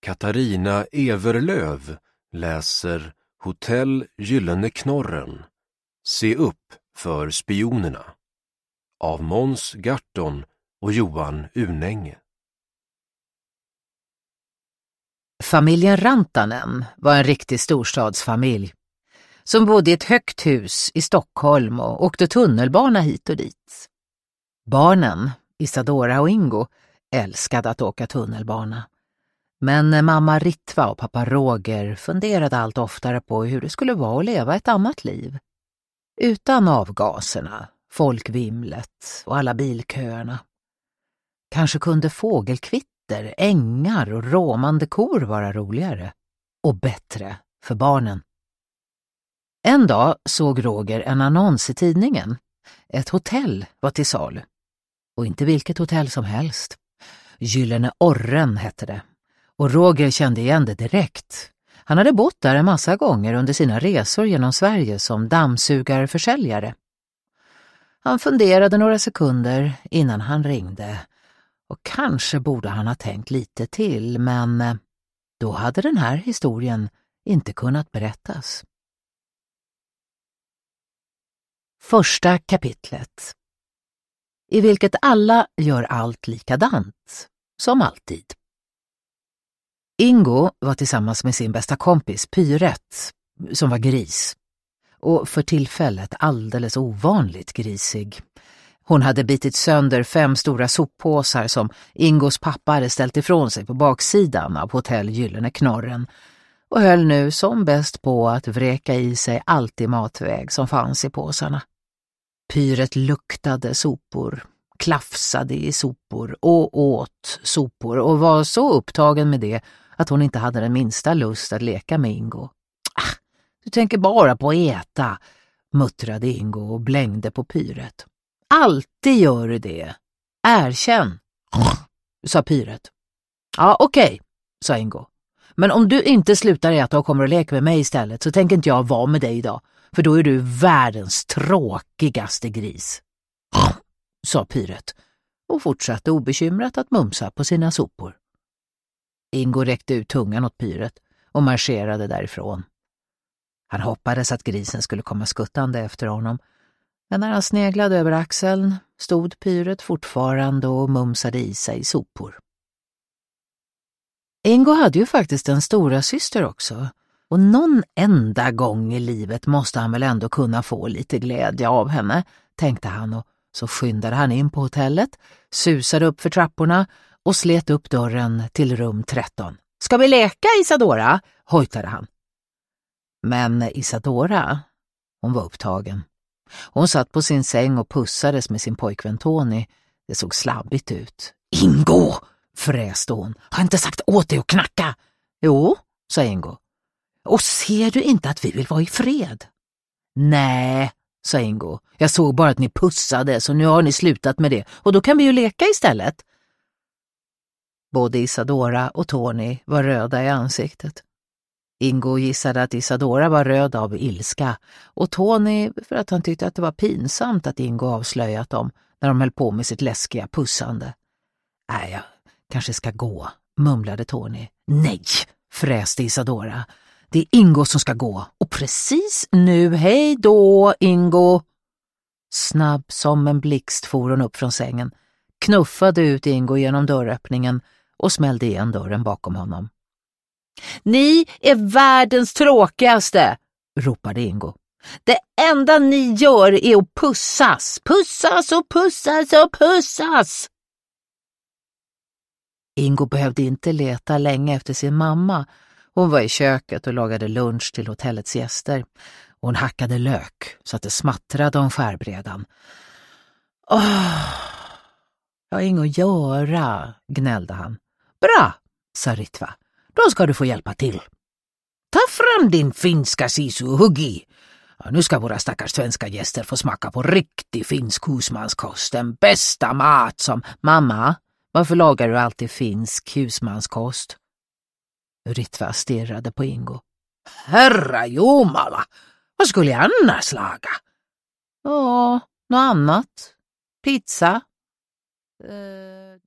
Katarina Everlöv läser Hotell Gyllene Knorren. Se upp för spionerna. Av Måns Garton och Johan Unänge. Familjen Rantanen var en riktig storstadsfamilj som bodde i ett högt hus i Stockholm och åkte tunnelbana hit och dit. Barnen, Isadora och Ingo, älskade att åka tunnelbana. Men mamma Ritva och pappa Roger funderade allt oftare på hur det skulle vara att leva ett annat liv. Utan avgaserna, folkvimlet och alla bilköerna. Kanske kunde fågelkvitter, ängar och råmande kor vara roligare och bättre för barnen. En dag såg Roger en annons i tidningen. Ett hotell var till salu. Och inte vilket hotell som helst. Gyllene Orren hette det. Och Roger kände igen det direkt. Han hade bott där en massa gånger under sina resor genom Sverige som dammsugarförsäljare. Han funderade några sekunder innan han ringde. Och kanske borde han ha tänkt lite till, men då hade den här historien inte kunnat berättas. Första kapitlet. I vilket alla gör allt likadant, som alltid. Ingo var tillsammans med sin bästa kompis Pyret, som var gris. Och för tillfället alldeles ovanligt grisig. Hon hade bitit sönder 5 stora soppåsar som Ingos pappa hade ställt ifrån sig på baksidan av Hotell Gyllene Knorren och höll nu som bäst på att vräka i sig allt i matväg som fanns i påsarna. Pyret luktade sopor, klafsade i sopor och åt sopor och var så upptagen med det att hon inte hade den minsta lust att leka med Ingo. Du tänker bara på att äta, muttrade Ingo och blängde på Pyret. Alltid gör du det. Erkänn, sa Pyret. Ja, okej, sa Ingo. Men om du inte slutar äta och kommer att leka med mig istället så tänker inte jag vara med dig idag. För då är du världens tråkigaste gris, sa Pyret och fortsatte obekymrat att mumsa på sina sopor. Ingo räckte ut tungan åt Pyret och marscherade därifrån. Han hoppades att grisen skulle komma skuttande efter honom, men när han sneglade över axeln stod Pyret fortfarande och mumsade i sig sopor. Ingo hade ju faktiskt en stora syster också, och någon enda gång i livet måste han väl ändå kunna få lite glädje av henne, tänkte han, och så skyndade han in på hotellet, susade upp för trapporna och slet upp dörren till rum 13. Ska vi leka, Isadora? Hojtade han. Men Isadora, hon var upptagen. Hon satt på sin säng och pussades med sin pojkvän Tony. Det såg slabbigt ut. Ingo, fräste hon. Har inte sagt åt dig att knacka? Jo, sa Ingo. Och ser du inte att vi vill vara i fred? Nej, sa Ingo. Jag såg bara att ni pussade, så nu har ni slutat med det. Och då kan vi ju leka istället. Både Isadora och Tony var röda i ansiktet. Ingo gissade att Isadora var röd av ilska och Tony för att han tyckte att det var pinsamt att Ingo avslöjat dem när de höll på med sitt läskiga pussande. Nej, jag kanske ska gå, mumlade Tony. Nej, fräste Isadora. Det är Ingo som ska gå. Och precis nu, hej då, Ingo. Snabb som en blixt for hon upp från sängen, knuffade ut Ingo genom dörröppningen och smällde igen dörren bakom honom. Ni är världens tråkigaste, ropade Ingo. Det enda ni gör är att pussas. Pussas och pussas och pussas. Ingo behövde inte leta länge efter sin mamma. Hon var i köket och lagade lunch till hotellets gäster. Hon hackade lök så att det smattrade om skärbrädan. Jag har inget att göra, gnällde han. Bra, sa Ritva. Då ska du få hjälpa till. Ta fram din finska sisu och hugg i. Ja, nu ska våra stackars svenska gäster få smaka på riktig finsk husmanskost. Den bästa mat som... Mamma, varför lagar du alltid finsk husmanskost? Ritva stirrade på Ingo. Herra jomala, vad skulle jag annars laga? Ja, något annat. Pizza.